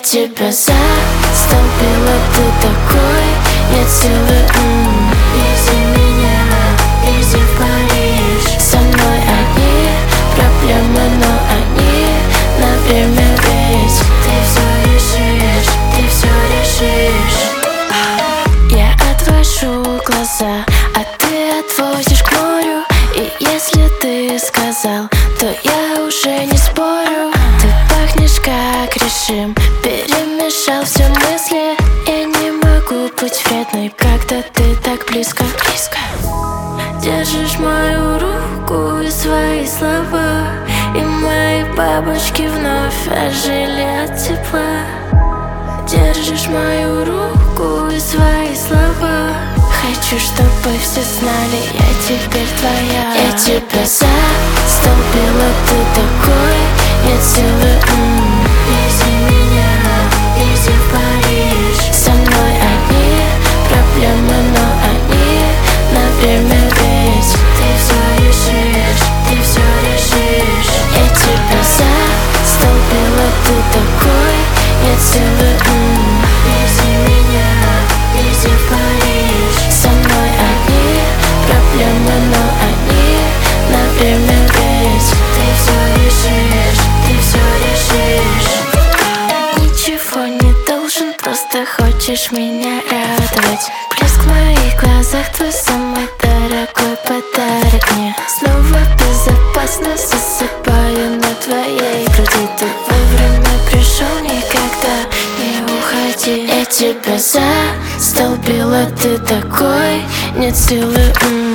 тебя застолбила, ты такой, нет силы. Вези меня, вези в Париж. Со мной одни проблемы, но они на время, ведь ты все решишь, ты все решишь. Я отвожу глаза, а ты отводишь к морю. И если ты сказал, то я уже не спорю. Ты пахнешь как режим, перемешал все мысли. Я не могу быть вредной, когда ты так близко. Держишь мою руку и свои слова, и мои бабочки вновь ожили от тепла. Держишь мою руку и свои слова. Хочу, чтобы все знали, я теперь твоя. Я тебя застолбила, ты такой, нет силы. Вези меня, вези в Париж. Со мной одни проблемы, но они на время, ведь ты все решишь, ты все решишь. Я тебя застолбила, ты такой, нет силы. Вези меня, вези в Париж. Со мной одни проблемы, но они на время, ведь ты все решишь, ты все решишь. Ничего не должен, просто хочешь меня радовать. Блеск в моих глазах, твой самый дорогой подарок мне. Снова безопасно засыпаю на твоей груди. Ты вовремя пришел, никогда не уходи. Я тебя застолбила, ты такой, нет силы.